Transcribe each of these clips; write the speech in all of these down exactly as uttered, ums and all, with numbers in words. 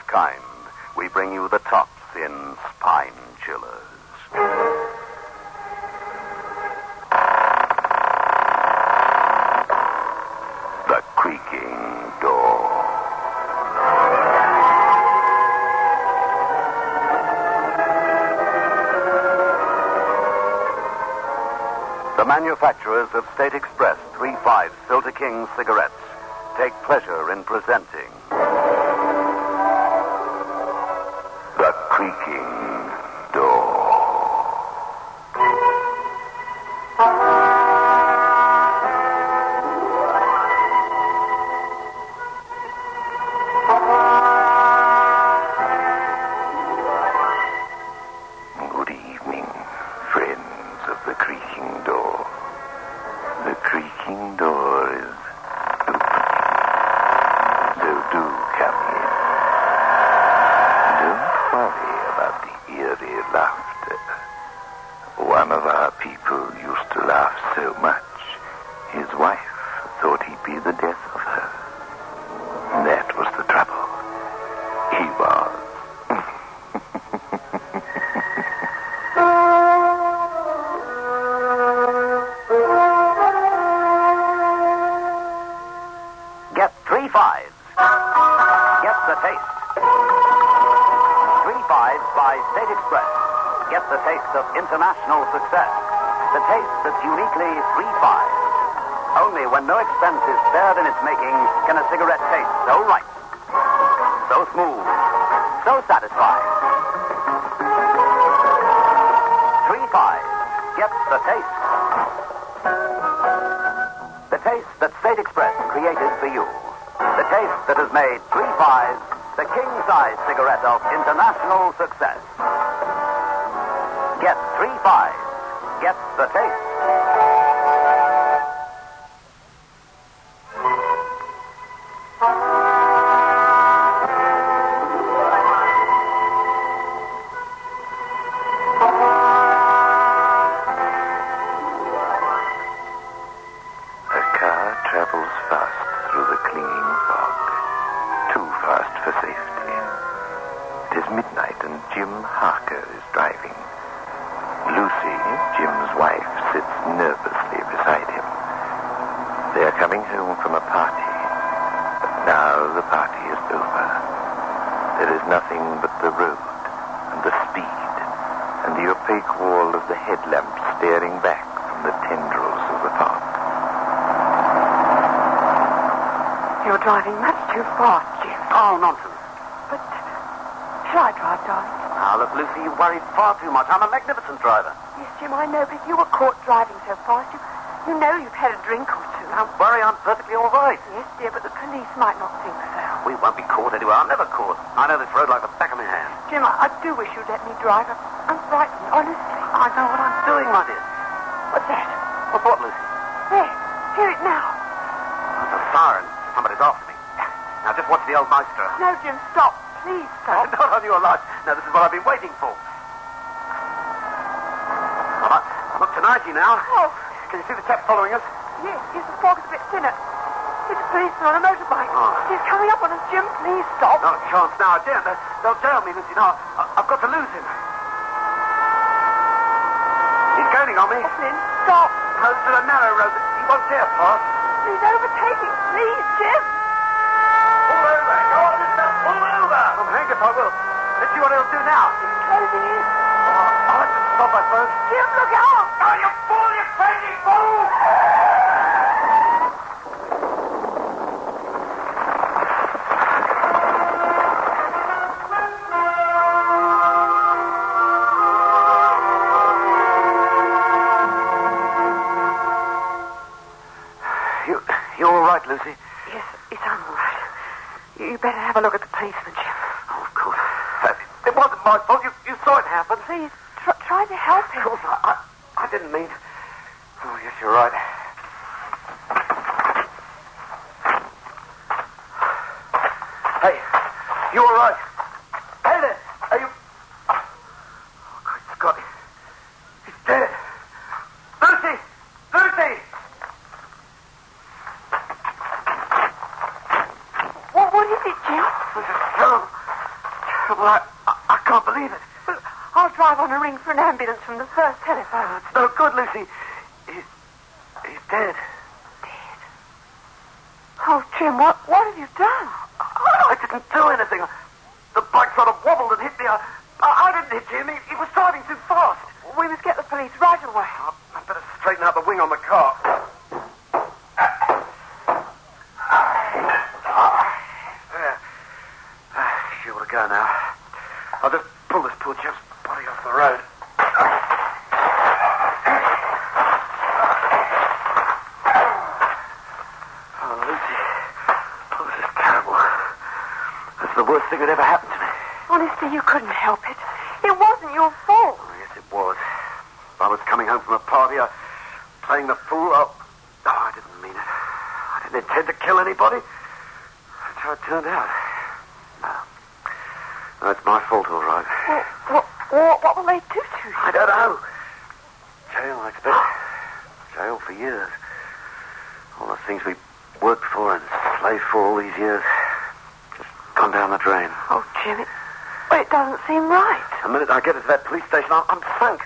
kind, we bring you the tops in Spine Chillers. The Creaking Door. The manufacturers of State Express three five Filter King cigarettes take pleasure in presenting The Creaking Door. Good evening, friends of The Creaking Door. The Creaking Door is open. So do come in. Don't worry about the eerie laughter. One of our people used to laugh so much, his wife thought he'd be the death of her. That was the trouble. He was. Get three fives. Get the taste. Three fives by State Express. Get the taste of international success. The taste that's uniquely three fives. Only when no expense is spared in its making can a cigarette taste so right, so smooth, so satisfying. Three fives. Get the taste. The taste that State Express created for you. The taste that has made three fives the king-size cigarette of international success. Get three fives. Get the taste. A car travels fast through the clinging fog. Too fast for safety. It is midnight and Jim Harker is driving. Lucy, Jim's wife, sits nervously beside him. They are coming home from a party. But now the party is over. There is nothing but the road and the speed and the opaque wall of the headlamp staring back from the tendrils of the park. You're driving much too fast, Jim. Oh, nonsense. But shall I drive, darling? Now, look, Lucy, you worry far too much. I'm a magnificent driver. Yes, Jim, I know, but if you were caught driving so fast, you, you know you've had a drink or two. Don't worry, I'm perfectly all right. Yes, dear, but the police might not think so. We won't be caught anywhere. I'm never caught. I know this road like the back of my hand. Jim, I, I do wish you'd let me drive. I'm, I'm frightened, honestly. I know what I'm doing, my dear. What's that? What's what, Lucy? There, hear it now. It's a siren. Somebody's after me. Now, just watch the old maestro. No, Jim, stop. Please stop. Not on your life. Now, this is what I've been waiting for. All right. Look to ninety now. Oh. Can you see the chap following us? Yes, yes, the fog's a bit thinner. It's a policeman on a motorbike. Oh. He's coming up on us, Jim. Please stop. Not a chance now. I daren't. They'll jail me, Lucy. No, I- I've got to lose him. He's gaining on me. Oh, Flynn, stop. No, this is a narrow road. He won't dare pass. Please overtake him. Please, Jim. Pull over. Go on, mister. Pull over. I'm hanged if I will. Let's see what he'll do now. He's closing in. Oh, I'll have to stop, I suppose. Jim, look out. Oh, you fool, you crazy fool! You, you all right, Lucy? Yes, yes, I'm all right. You better have a look at the policeman, Jim. Oh, of course. Uh, It wasn't my fault. You, you saw it happen. Please, tr- try to help Of him. course, I, I, I didn't mean... Oh, yes, you're right. Hey, you all right? Hey there. Are you... Oh, great Scott. He's dead. Lucy! Lucy! What, what is it, Jim? This is terrible. can't believe it. Well, I'll drive on a ring for an ambulance from the first telephone. It's no good, Lucy. He's, he's dead. Dead? Oh, Jim, what, what have you done? I, I didn't do anything. The bike sort of wobbled and hit me. I, I, I didn't hit him. He, he was driving too fast. We must get the police right away. Oh, I'd better straighten out the wing on the car. There. She ought to go now. I'll just pull this poor chap's body off the road. Oh, Lucy. Oh, this is terrible. That's the worst thing that ever happened to me. Honestly, you couldn't help it. It wasn't your fault. Oh, yes, it was. I was coming home from a party, I playing the fool. Oh, oh, I didn't mean it. I didn't intend to kill anybody. That's how it turned out. No. No, it's my fault, all right. Well, what, what, what will they do to you? I don't know. Jail, I expect. Jail for years. All the things we worked for and slaved for all these years just gone down the drain. Oh, Jim, it, well, it doesn't seem right. The minute I get into that police station, I'm, I'm sunk.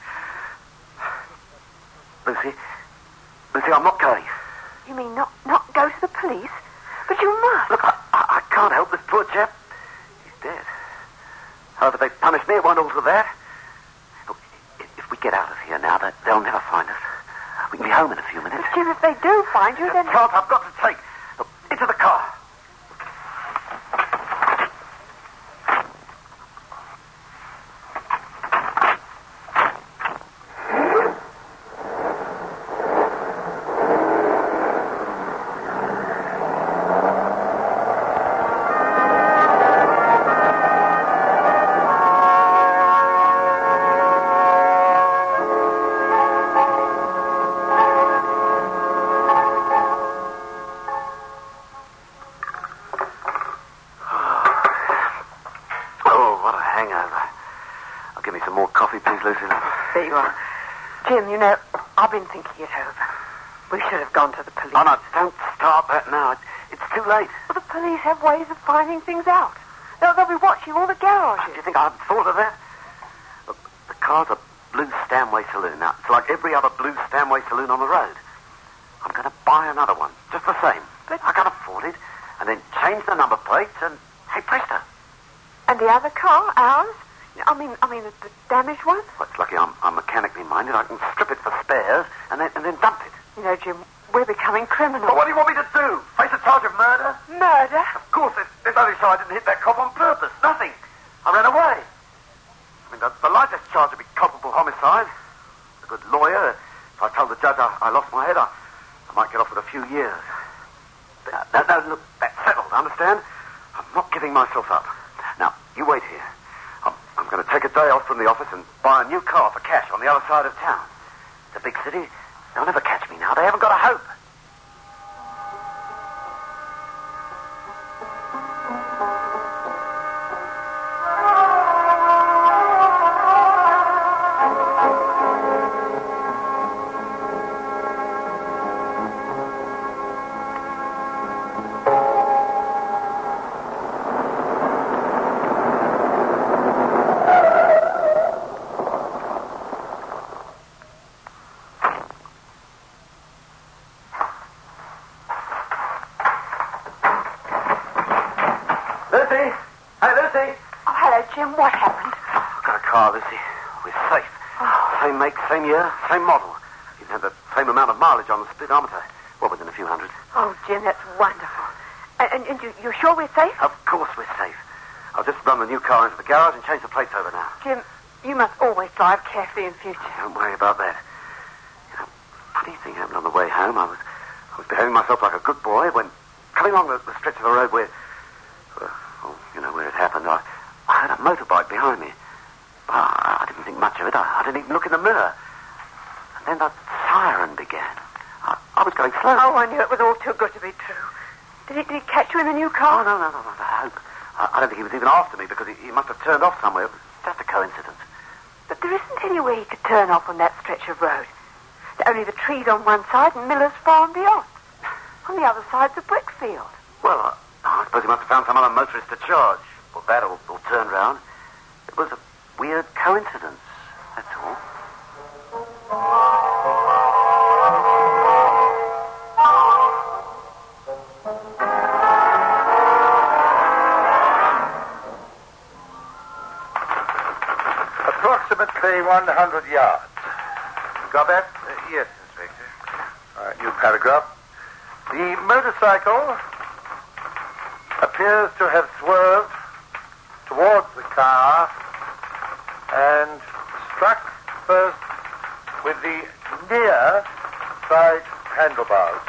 Lucy, Lucy, I'm not going. You mean not, not go to the police? But you must. Look, I, I, I can't help this poor chap. He's dead. However they punish me, it won't alter that. Look, if we get out of here now, they, they'll never find us. We can be home in a few minutes. But Jim, if they do find you, then... The chance I've got to take. Look, into the car. There you are. Jim, you know, I've been thinking it over. We should have gone to the police. Oh, no, don't start that now. It's, it's too late. Well, the police have ways of finding things out. They'll, they'll be watching all the garages. Do you think I haven't thought of that? Look, the car's a Blue Stanway saloon. Now, it's like every other Blue Stanway saloon on the road. I'm going to buy another one, just the same. But I can afford it, and then change the number plates, and hey, presto. And the other car, ours? I mean, I mean, the, the damaged one? Well, it's lucky I'm, I'm mechanically minded. I can strip it for spares and then, and then dump it. You know, Jim, we're becoming criminals. But what do you want me to do? Face a charge of murder? Murder? Of course, there's, there's only so I didn't hit that cop on purpose. Nothing. I ran away. I mean, the, the lightest charge would be culpable homicide. A good lawyer. If I told the judge I, I lost my head, I, I might get off with a few years. But, no, no, look, that's settled, understand? I'm not giving myself up. Now, you wait here. I'm, I'm going to take a day off from the office and buy a new car for cash on the other side of town. It's a big city. They'll never catch me now. They haven't got a hope. Lucy! Hey, Lucy! Oh, hello, Jim. What happened? I've got a car, Lucy. We're safe. Oh. Same make, same year, same model. Even had the same amount of mileage on the speedometer. Well, within a few hundred. Oh, Jim, that's wonderful. And, and, and you, you're sure we're safe? Of course we're safe. I'll just run the new car into the garage and change the plates over now. Jim, you must always drive carefully in future. Don't worry about that. You know, funny thing happened on the way home. I was, I was behaving myself like a good boy when, coming along the, the stretch of the road where, uh, well, you know, where it happened, I, I heard a motorbike behind me. I, I didn't think much of it. I, I didn't even look in the mirror. And then the siren began. I, I was going slow. Oh, I knew it was all too good to be true. Did he, did he catch you in the new car? Oh, no, no, no, no, I hope. I, I don't think he was even after me because he, he must have turned off somewhere. It was just a coincidence. But there isn't any way he could turn off on that stretch of road. There are only the trees on one side and Miller's Farm beyond. On the other side's a brick field. Well, uh, I suppose he must have found some other motorist to charge. Or that, or, or turn round. It was a coincidence, that's all. Approximately one hundred yards. Got that? Uh, yes, Inspector. All right, new paragraph. The motorcycle appears to have swerved towards the car and struck first with the near side handlebars.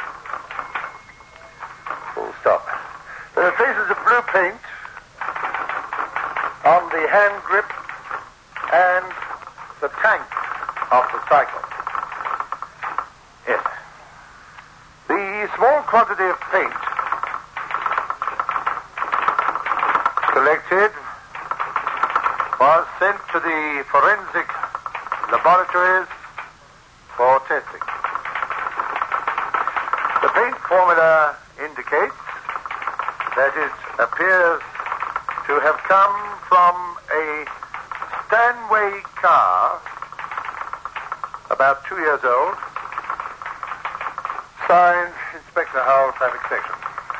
Full stop. There are traces of blue paint on the hand grip and the tank of the cycle. Yes. The small quantity of paint collected was sent to the forensic laboratories for testing. The paint formula indicates that it appears to have come from a Stanway car, about two years old, signed Inspector Howell, Traffic Section.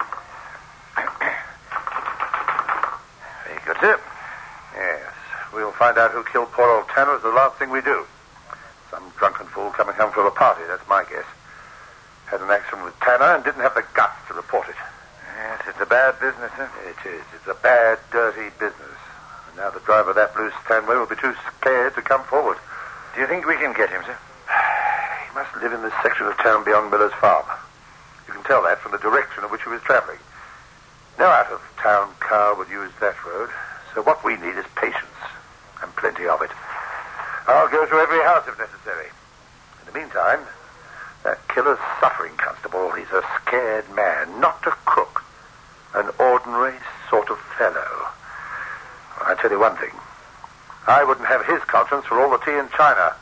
Very good, sir. Yes, we'll find out who killed poor old Tanner as the last thing we do. Some drunken fool coming home from a party, that's my guess. Had an accident with Tanner and didn't have the guts to report it. Yes, it's a bad business, sir. It is. It's a bad, dirty business. And now the driver of that blue Stanway will be too scared to come forward. Do you think we can get him, sir? He must live in this section of town beyond Miller's farm. You can tell that from the direction in which he was traveling. No out-of-town car would use that road. So what we need is patience, and plenty of it. I'll go to every house if necessary. In the meantime, that killer's suffering constable. He's a scared man, not a crook. An ordinary sort of fellow. I tell you one thing. I wouldn't have his conscience for all the tea in China.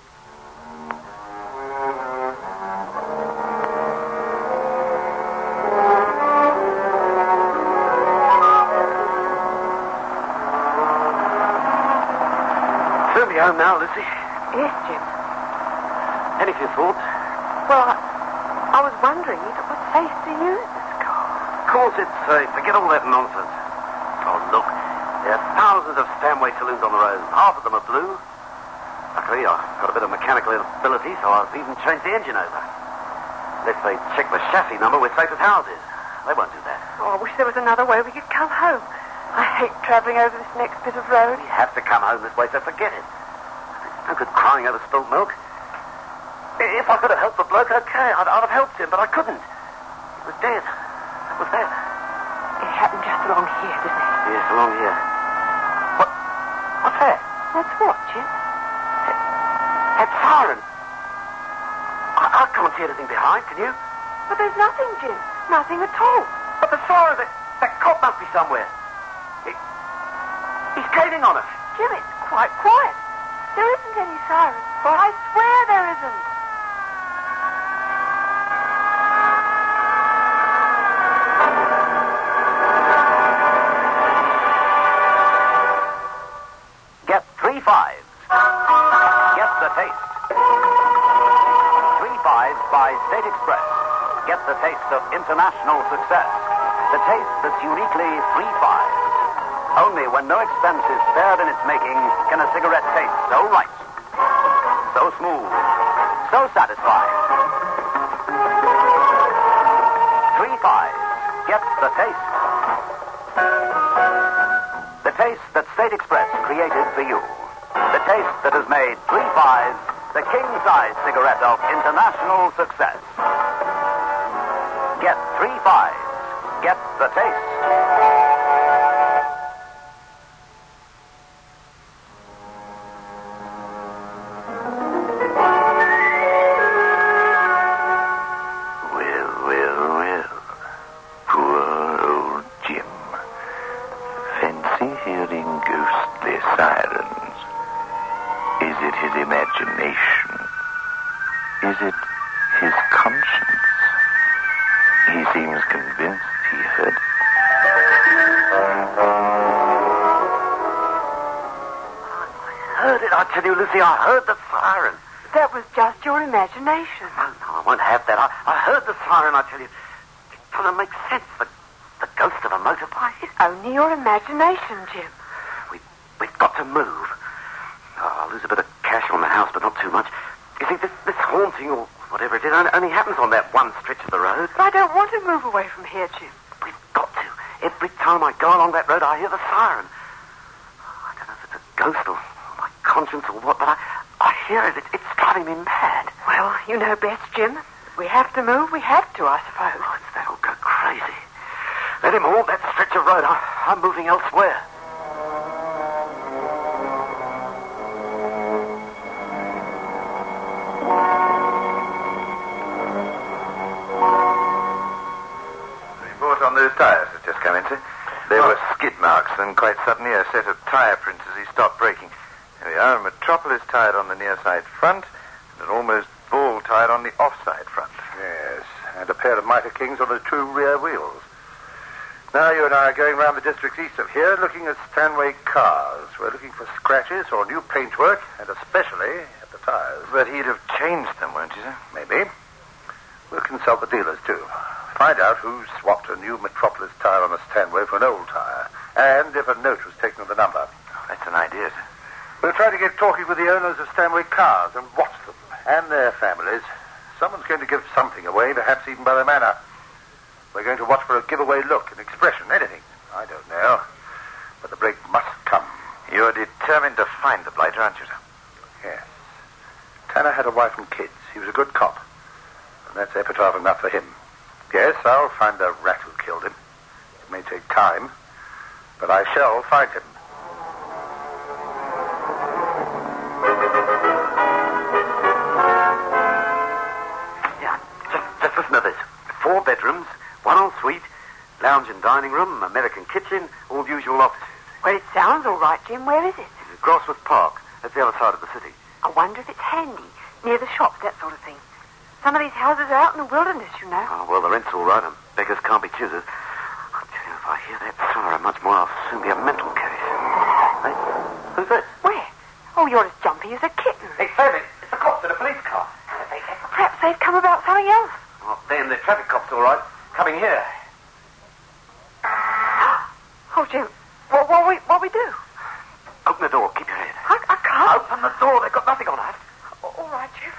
Soon be home now, Lucy. Yes, Jim. Any few thoughts? Well, I, I was wondering what face to use this car. Of course it's safe. Forget all that nonsense. Oh, look. There are thousands of Stanway saloons on the road. Half of them are blue. Luckily, I've got a bit of mechanical ability, so I've even changed the engine over. Unless they check the chassis number, we're safe as houses. They won't do that. Oh, I wish there was another way we could come home. I hate travelling over this next bit of road. We have to come home this way, so forget it. It's no good crying over spilt milk. If I could have helped the bloke, okay, I'd, I'd have helped him, but I couldn't. He was dead. That was that. It happened just along here, didn't it? Yes, along here. What? What's that? That's what, Jim? That siren. I, I can't see anything behind, can you? But there's nothing, Jim. Nothing at all. But the siren, that, that cop must be somewhere. He, he's gaining on us. Jim, it's quite quiet. There isn't any siren. I swear there isn't. Get three fives. Get the taste. Three fives by State Express. Get the taste of international success. The taste that's uniquely three fives. Only when no expense is spared in its making can a cigarette taste so right, so smooth, so satisfying. Three fives. Get the taste. The taste that State Express created for you. The taste that has made three fives the king-size cigarette of international success. Get three fives. Get the taste. Is it his conscience? He seems convinced he heard it. Oh, heard it, I tell you, Lucy. I heard the siren. That was just your imagination. No, no, I won't have that. I, I heard the siren, I tell you. It doesn't make sense. The, the ghost of a motorbike. It's only your imagination, Jim. We, we've got to move. Oh, I'll lose a bit of cash on the house, but not too much. You see, this, this haunting, or whatever it is, only, only happens on that one stretch of the road. But I don't want to move away from here, Jim. We've got to. Every time I go along that road, I hear the siren. I don't know if it's a ghost or my conscience or what, but I, I hear it. it. It's driving me mad. Well, you know best, Jim. If we have to move, we have to, I suppose. Oh, it's that'll go crazy. Let him haunt that stretch of road. I, I'm moving elsewhere. Report on those tyres that just come into. There were skid marks, and quite suddenly a set of tyre prints as he stopped braking. There we are, a Metropolis tyre on the near side front, and an almost ball tyre on the off-side front. Yes, and a pair of Mitre Kings on the two rear wheels. Now you and I are going round the districts east of here looking at Stanway cars. We're looking for scratches or new paintwork, and especially at the tyres. But he'd have changed them, won't you, sir? Maybe. We'll consult the dealers, too. Find out who swapped a new Metropolis tyre on a Stanway for an old tyre, and if a note was taken of the number. Oh, that's an idea, sir. We'll try to get talking with the owners of Stanway cars and watch them and their families. Someone's going to give something away, perhaps even by their manner. We're going to watch for a giveaway look, an expression, anything. I don't know. But the break must come. You're determined to find the blighter, aren't you, sir? Yes. Tanner had a wife and kids. He was a good cop. And that's epitaph enough for him. Yes, I'll find the rat who killed him. It may take time, but I shall find him. Yeah, just, just listen to this. Four bedrooms, one ensuite, lounge and dining room, American kitchen, all usual offices. Well, it sounds all right, Jim. Where is it? It's Grosworth Park. That's the other side of the city. I wonder if it's handy, near the shops, that sort of thing. Some of these houses are out in the wilderness, you know. Oh, well, the rent's all right, and beggars can't be choosers. I tell you, if I hear that siren much more, I'll soon be a mental case. Hey, who's this? Where? Oh, you're as jumpy as a kitten. Hey, save it. It's the cops in a police car. Perhaps they've come about something else. Oh, then the traffic cops, all right. Coming here. Oh, Jim, what, what, we, what we do? Open the door. Keep your head. I, I can't. Open the door. They've got nothing on us. All right, Jim.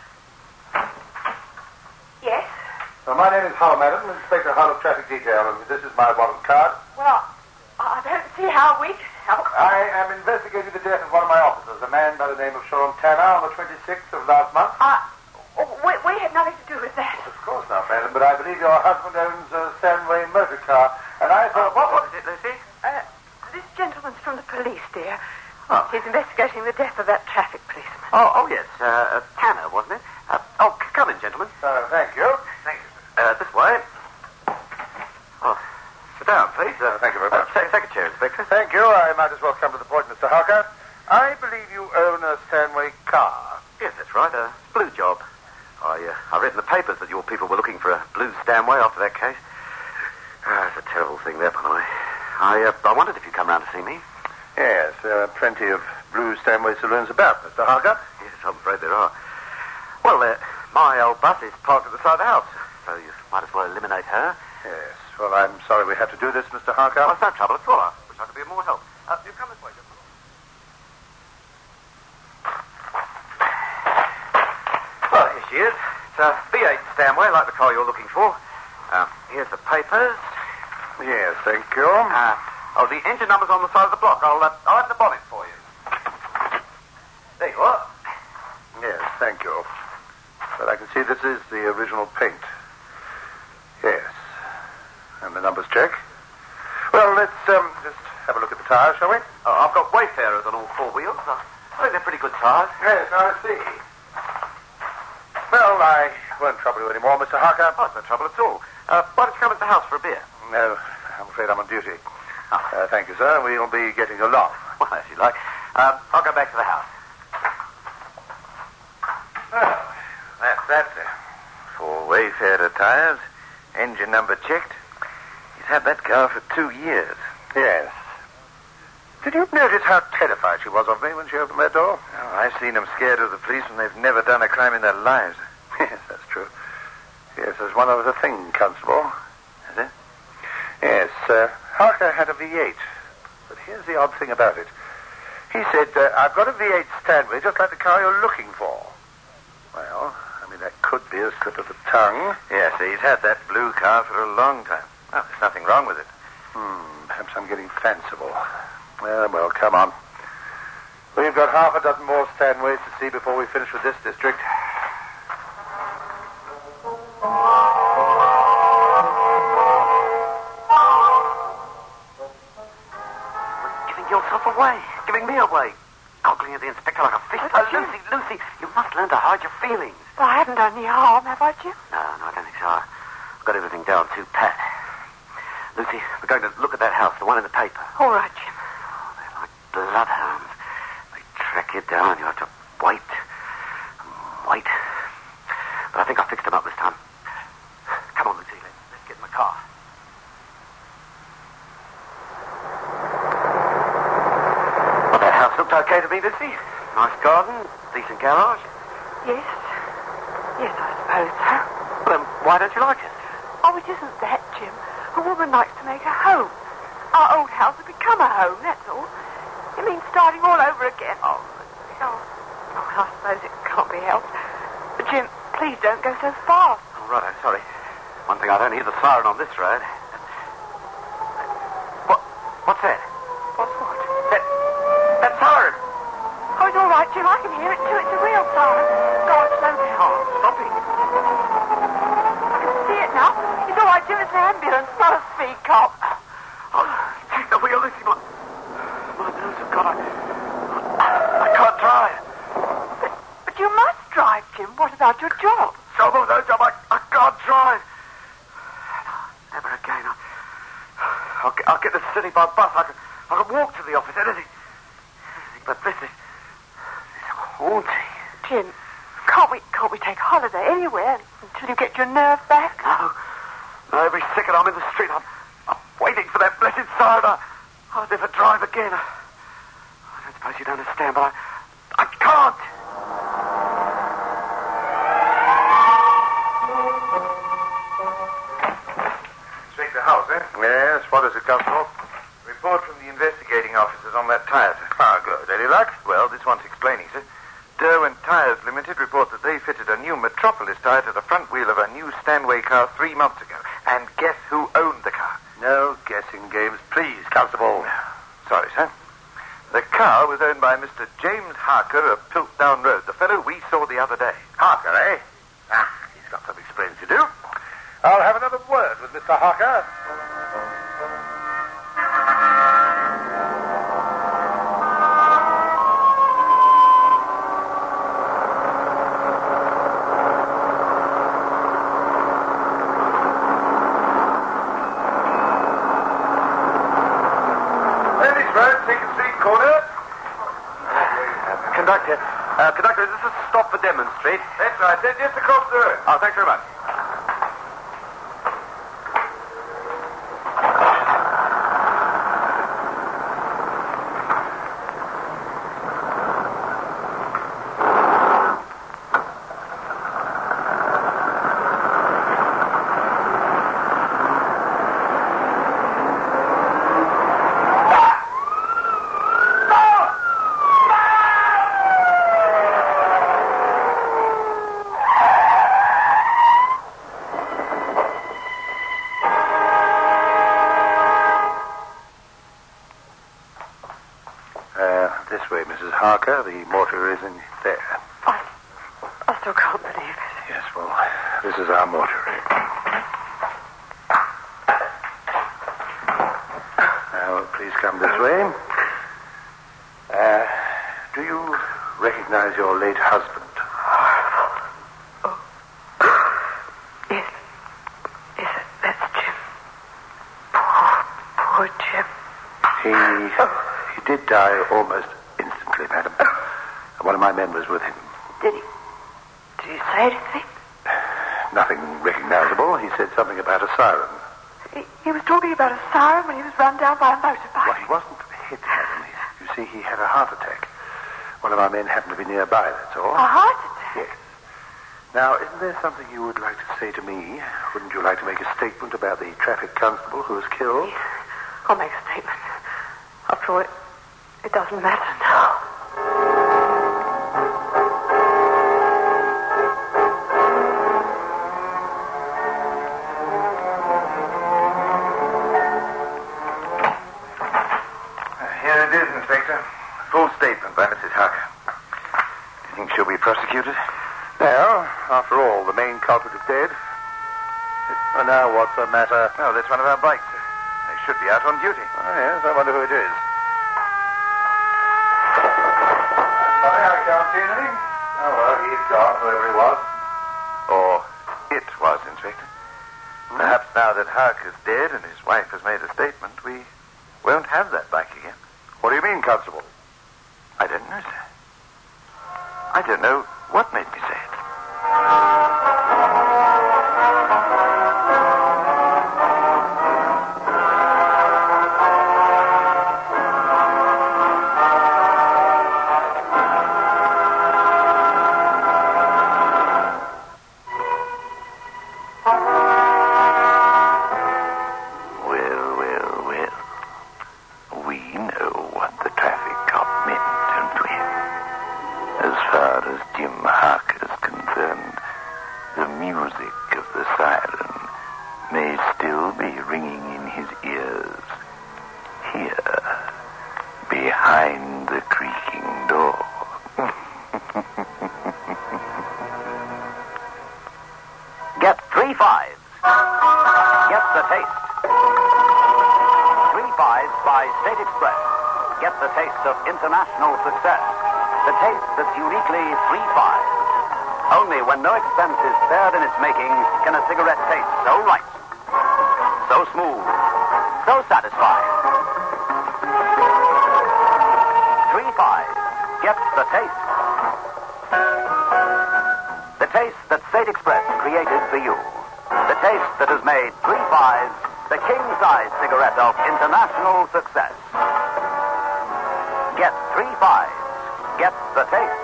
Yes? Well, my name is Hull, madam, Inspector Hull of Traffic Detail, and this is my warrant card. Well, I don't see how we can help. I am investigating the death of one of my officers, a man by the name of Sean Tanner, on the twenty-sixth of last month. Uh, oh, we, we had nothing to do with that. Of course not, madam, but I believe your husband owns a Stanway motor car, and I thought... Uh, what, what is it, Lucy? Uh, this gentleman's from the police, dear. Oh. He's investigating the death of that traffic policeman. Oh, oh yes. Uh, uh, Tanner, wasn't it? Uh, oh, c- come in, gentlemen. Uh, thank you. Thank you, sir. Uh, this way. Oh, sit down, please. Uh, Thank you very much. Uh, take, take a chair, Inspector. Thank you. I might as well come to the point, Mister Harker. I believe you own a Stanway car. Yes, that's right. A blue job. I, uh, I read in the papers that your people were looking for a blue Stanway after that case. Ah, it's a terrible thing, that, by the way. I, uh, I wondered if you'd come round to see me. Yes, there are plenty of blue Stanway saloons about, Mister Harker. Yes, I'm afraid there are. Well, uh, my old bus is parked at the side of the house, so you might as well eliminate her. Yes. Well, I'm sorry we have to do this, Mister Harker. Oh, it's no trouble at all. I wish I could be of more help. Uh, you come this way, gentlemen. Well, here she is. It's a V eight Stanway, like the car you're looking for. Uh, here's the papers. Yes, thank you. Uh, oh, the engine number's on the side of the block. I'll, uh, I'll open the bonnet for you. There you are. Yes, thank you. But I can see this is the original paint. Yes. And the numbers check. Well, let's um, just have a look at the tires, shall we? Oh, I've got Wayfarers on all four wheels. I think they're pretty good tires. Yes, I see. Well, I won't trouble you anymore, Mister Harker. Oh, it's no trouble at all. Uh, why don't you come into the house for a beer? No, I'm afraid I'm on duty. Uh, thank you, sir. We'll be getting along. Well, as you like. Um, I'll go back to the house. Well, that's that, sir. Four Wayfarer tires, engine number checked. He's had that car for two years. Yes. Did you notice how terrified she was of me when she opened that door? Oh, I've seen them scared of the police when they've never done a crime in their lives. Yes, that's true. Yes, there's one other thing, Constable. Is it? Yes, uh, Harker had a V eight. But here's the odd thing about it. He said, uh, I've got a V eight Stanway just like the car you're looking for. Well, I mean, that could be a slip of the tongue. Yes, he's had that blue car for a long time. Well, there's nothing wrong with it. Hmm, perhaps I'm getting fanciful. Well, well, come on. We've got half a dozen more Stanways to see before we finish with this district. Giving yourself away. Giving me away. Goggling at the inspector like a fish. Oh, Lucy, Lucy, you must learn to hide your feelings. Well, I haven't done any harm, have I, Jim? No, no, I don't think so. I've got everything down too pat. Lucy, we're going to look at that house, the one in the paper. All right, Jim. Oh, they're like bloodhounds. They track you down. You have to wait and wait. But I think I fixed them up this time. Come on, Lucy. Let's, let's get in the car. Well, that house looked okay to me, Lucy. Nice garden, decent garage. Yes. Yes, I suppose so. Well, then, why don't you like it? Oh, it isn't that, Jim. A woman likes to make a home. Our old house has become a home, that's all. You mean starting all over again? Oh, Oh, oh I suppose it can't be helped. But, Jim, please don't go so fast. oh right, I'm sorry. One thing, I don't hear the siren on this road. What? What's that? What's what? That, that siren. Oh, it's all right, Jim. I can hear it, too. It's a real siren. Go on, slow down. Oh, stopping. I can see it now. It's all right, Jim. It's an ambulance, not a speed cop. Oh, take the wheel, Lucy. My, my nerves have gone. I, I can't drive. But, but you must drive, Jim. What about your job? So, no job. I, I can't drive. Never again. I, I'll, get, I'll get to the city by bus. I can, I can walk to the office. Anything. Anything but this is... This is haunting. Jim, can't we, can't we take holiday anywhere until you get your nerve back? No. No, every second I'm in the street, I'm, I'm waiting for that blessed siren. I, I'll never drive again. I, I don't suppose you'd understand, but I, I can't. Inspector House, eh? Yes, what is it, Constable? Report from the investigating officers on that tire, sir. Ah, good. Any luck? Well, this one's explaining, sir. Derwent Tires Limited report that they fitted a new Metropolis tire to the front wheel of a new Stanway car three months ago. And guess who owned the car? No guessing games, please, Constable. Sorry, sir. The car was owned by Mister James Harker of Piltdown Road, the fellow we saw the other day. Harker, eh? Ah, he's got some explaining to do. I'll have another word with Mister Harker. Conductor, uh, conductor, is this a stop for Denman Street? That's right, sir, just across the road. Oh, thanks very much. Harker, the mortar is in there. I, I still can't believe it. Yes, well, this is our mortuary. Now, please come this way. Uh, do you recognize your late husband? Oh. Yes. Yes, that's Jim. Poor, poor Jim. He, he did die almost instantly, madam. One of my men was with him. Did he? Did he say anything? Nothing recognizable. He said something about a siren. He, he was talking about a siren when he was run down by a motorbike. Well, he wasn't hit, madam. He see, he had a heart attack. One of our men happened to be nearby, that's all. A heart attack? Yes. Now, isn't there something you would like to say to me? Wouldn't you like to make a statement about the traffic constable who was killed? Yes. I'll make a statement. After all, it, it doesn't matter now. Here it is, Inspector. Full statement by Missus Harker. Do you think she'll be prosecuted? Well, after all, the main culprit is dead. And now what's the matter? Oh, that's one of our bikes. They should be out on duty. Oh, yes, I wonder who it is. Sorry, I can't see anything. Oh, well, he's gone, whoever he was. Or it was, Inspector. Perhaps now that Harker's dead and his wife has made a statement, we won't have that bike again. What do you mean, Constable? I don't know, sir. I don't know what made me say it. Well, well, well. We know what the traffic cop meant, don't we? As far as Jim Harker's concerned, the music of the siren may still be ringing in his ears. Here, behind the creaking door. Get three fives. Get the taste. Three fives by State Express. Get the taste of international success. The taste that's uniquely three fives. Only when no expense is spared in its making can a cigarette taste so right, so smooth, so satisfying. Three fives. Get the taste. The taste that State Express created for you. The taste that has made three fives the king-size cigarette of international success. Get three fives. Get the taste.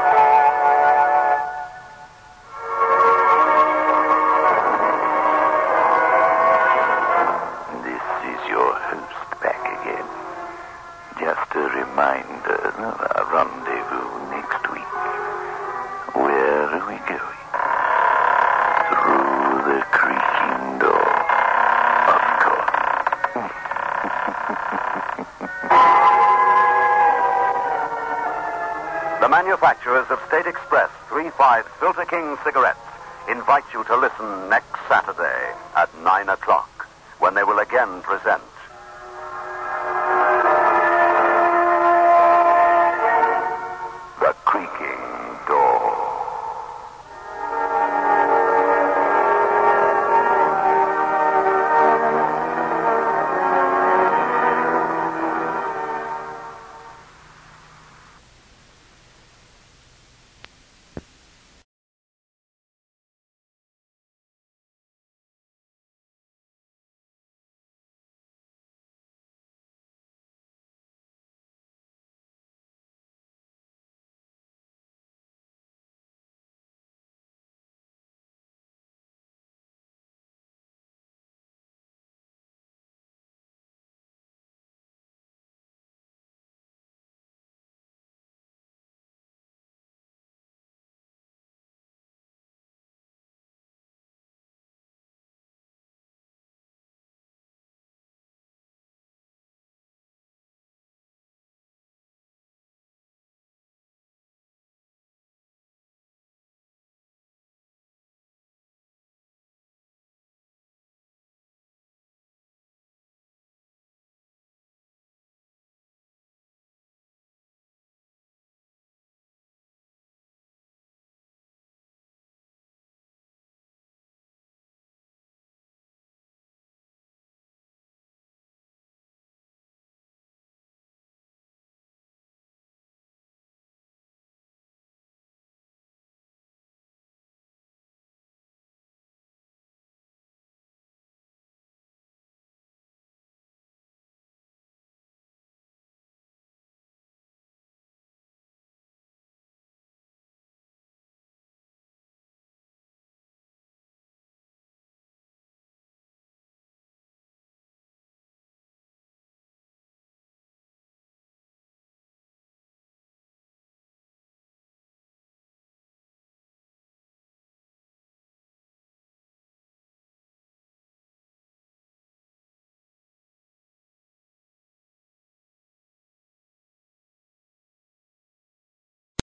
This is your host back again. Just a reminder of our rendezvous next week. Where are we going? Through the creaking door, of course. The manufacturers of State Express three fives Filter King cigarettes invite you to listen next Saturday at nine o'clock when they will again present